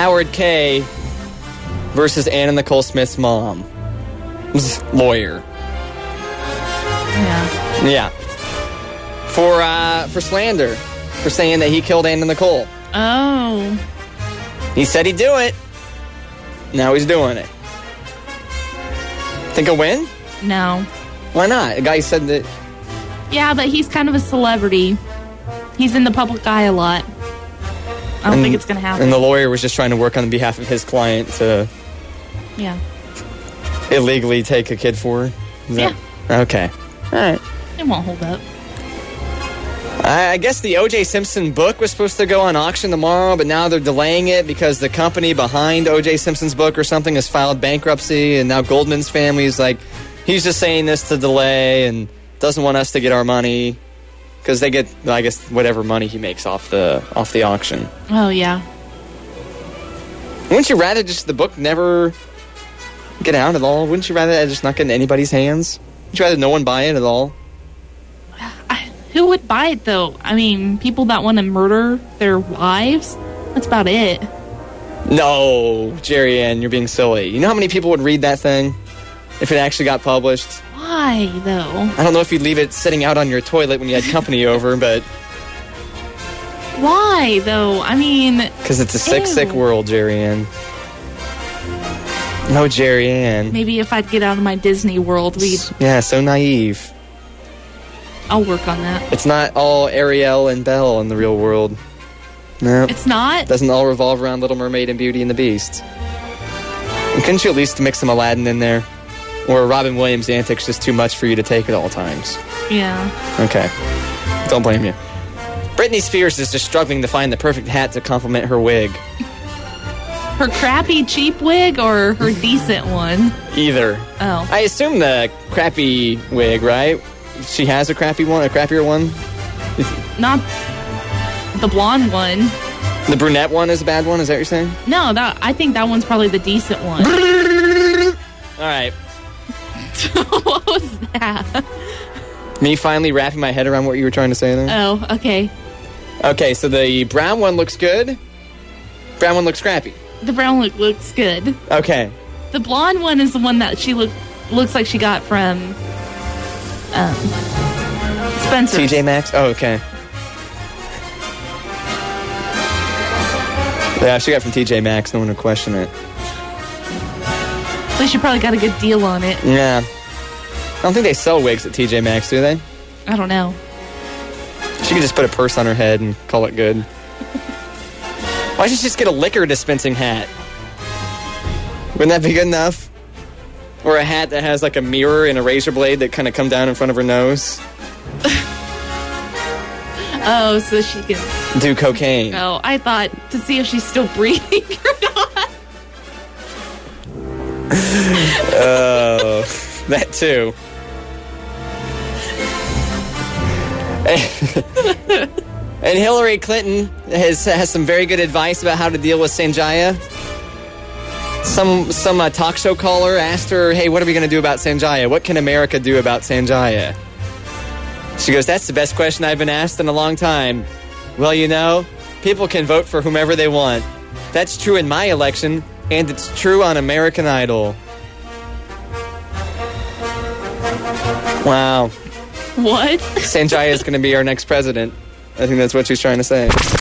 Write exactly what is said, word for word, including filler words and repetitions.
Howard K. versus Anna Nicole Smith's mom. Lawyer. Yeah. Yeah. For uh, for slander. For saying that he killed Anna Nicole. Oh. He said he'd do it. Now he's doing it. Think a win? No. Why not? The guy said that... Yeah, but he's kind of a celebrity. He's in the public eye a lot. I don't and, think it's going to happen. And the lawyer was just trying to work on behalf of his client to... Yeah. Illegally take a kid for her? Is yeah. That, okay. All right. It won't hold up. I guess the O J Simpson book was supposed to go on auction tomorrow, but now they're delaying it because the company behind O J Simpson's book or something has filed bankruptcy, and now Goldman's family is like, he's just saying this to delay and doesn't want us to get our money because they get, I guess, whatever money he makes off the off the auction. Oh, yeah. Wouldn't you rather just the book never get out at all? Wouldn't you rather that just not get in anybody's hands? Would you rather no one buy it at all? Who would buy it, though? I mean, people that want to murder their wives? That's about it. No, Jerry Ann, you're being silly. You know how many people would read that thing if it actually got published? Why, though? I don't know if you'd leave it sitting out on your toilet when you had company over, but... Why, though? I mean... Because it's a sick, ew. sick world, Jerry Ann. No, Jerry Ann. Maybe if I'd get out of my Disney world, we'd... Yeah, so naive. I'll work on that. It's not all Ariel and Belle in the real world. No. It's not? It doesn't all revolve around Little Mermaid and Beauty and the Beast. And couldn't you at least mix some Aladdin in there? Or Robin Williams' antics just too much for you to take at all times? Yeah. Okay. Don't blame you. Britney Spears is just struggling to find the perfect hat to complement her wig. Her crappy, cheap wig or her decent one? Either. Oh. I assume the crappy wig, right? She has a crappy one, a crappier one? Not the blonde one. The brunette one is a bad one, is that what you're saying? No, that I think that one's probably the decent one. All right. What was that? Me finally wrapping my head around what you were trying to say there? Oh, okay. Okay, so the brown one looks good. Brown one looks crappy. The brown look looks good. Okay. The blonde one is the one that she look looks like she got from um, Spencer. T J Maxx? Oh, okay. Yeah, she got from T J Maxx. No one would question it. At least you probably got a good deal on it. Yeah. I don't think they sell wigs at T J Maxx, do they? I don't know. She could just put a purse on her head and call it good. Why don't you just get a liquor dispensing hat? Wouldn't that be good enough? Or a hat that has like a mirror and a razor blade that kind of come down in front of her nose. Oh, so she can do cocaine. Oh, I thought to see if she's still breathing or not. Oh, that too. And Hillary Clinton has has some very good advice about how to deal with Sanjaya. Some some uh, talk show caller asked her, "Hey, what are we going to do about Sanjaya? What can America do about Sanjaya?" She goes, "That's the best question I've been asked in a long time." Well, you know, people can vote for whomever they want. That's true in my election, and it's true on American Idol. Wow. What? Sanjaya is going to be our next president. I think that's what she's trying to say.